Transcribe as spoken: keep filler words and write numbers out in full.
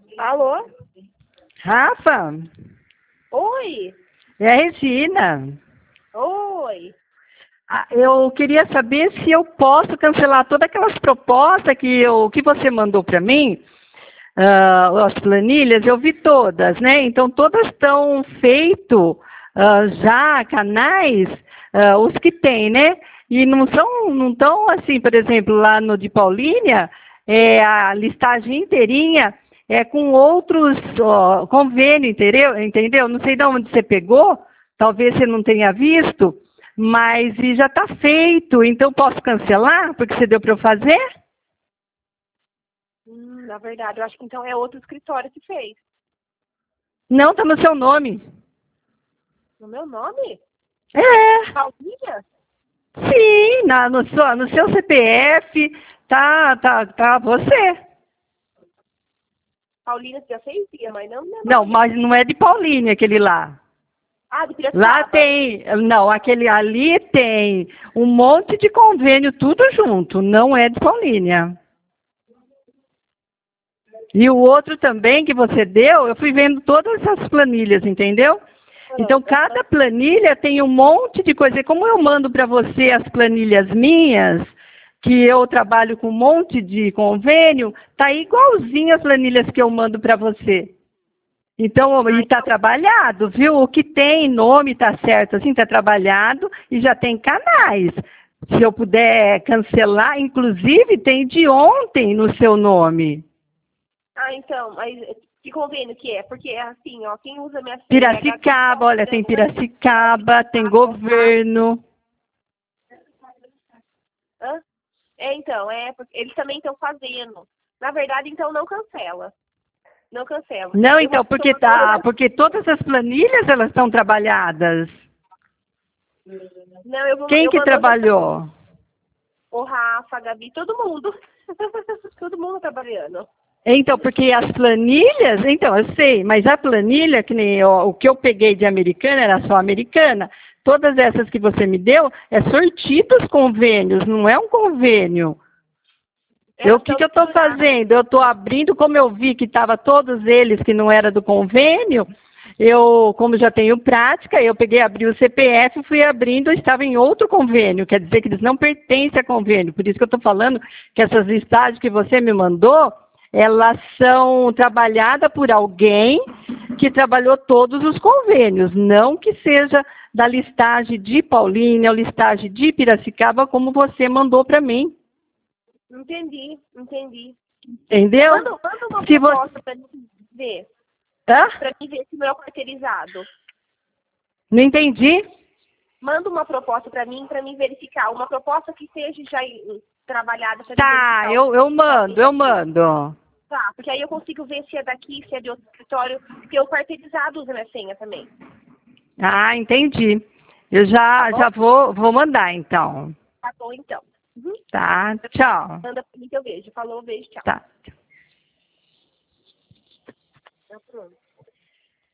Alô? Rafa, Oi? é a Regina. Oi? Ah, Eu queria saber se eu posso cancelar todas aquelas propostas que, eu, que você mandou para mim, ah, as planilhas, eu vi todas, né? Então, todas estão feitas já, canais, ah, os que tem, né? E não são, não estão assim, por exemplo, lá no de Paulínia, é, a listagem inteirinha é com outros ó, convênios, entendeu? entendeu? Não sei de onde você pegou, talvez você não tenha visto, mas e já está feito, então posso cancelar, porque você deu para eu fazer? Hum, na verdade, eu acho que então é outro escritório que fez. Não, está no seu nome. No meu nome? É, Paulinha? sim, na, no, seu, no seu C P F, tá, tá, tá você. Paulina já fez, mas não no meu Não, nome, não. mas não é de Paulínia aquele lá. Ah, de Lá Piracicaba. tem, não, aquele ali tem um monte de convênio, tudo junto, não é de Paulínia. E o outro também que você deu, eu fui vendo todas essas planilhas, entendeu? Então, Ah, cada planilha tem um monte de coisa. E como eu mando para você as planilhas minhas, que eu trabalho com um monte de convênio, tá igualzinho as planilhas que eu mando para você. Então, ah, e está então, trabalhado, viu? O que tem nome está certo, assim, está trabalhado e já tem canais. Se eu puder cancelar, inclusive tem de ontem no seu nome. ah, então, mas que convênio que é? Porque é assim, ó, quem usa minha C N H aqui Piracicaba, olha, tem Piracicaba, tem tá, governo. hã? É, então, é, porque eles também estão fazendo. Na verdade, então, não cancela. Não cancela. Não, Eu vou então, porque, tá, porque todas as planilhas elas estão trabalhadas. Não, eu vou, Quem eu que mando hoje trabalhou? o Rafa, a Gabi, todo mundo. Todo mundo trabalhando. Então, porque as planilhas, então, eu sei, mas a planilha, que nem eu, o que eu peguei de americana, era só americana, todas essas que você me deu, é sortidos convênios, não é um convênio. Eu, Elas o que, estão que eu estou misturadas. fazendo? Eu estou abrindo, como eu vi que estava todos eles que não era do convênio, eu, como já tenho prática, eu peguei, abri o C P F, fui abrindo, estava em outro convênio, quer dizer que eles não pertencem a convênio. Por isso que eu estou falando que essas listagens que você me mandou, elas são trabalhadas por alguém que trabalhou todos os convênios, não que seja da listagem de Paulínia ou listagem de Piracicaba, como você mandou para mim. Entendi, entendi. Entendeu? Manda, manda uma Se você... proposta para mim ver. Hã? Para mim ver se meu quarteirizado. Não entendi. Manda uma proposta para mim, para mim verificar. Uma proposta que seja já em- trabalhada para mim Tá, verificar. eu, eu mando, eu mando. Tá, porque aí eu consigo ver se é daqui, se é de outro escritório, porque o quarteirizado usa minha senha também. Ah, entendi. Eu Tá já, bom? já vou, vou mandar, então. Tá bom, então. Uhum. Tá, tchau. Manda pra mim que eu vejo. Falou, beijo, tchau. Tá. Tá pronto.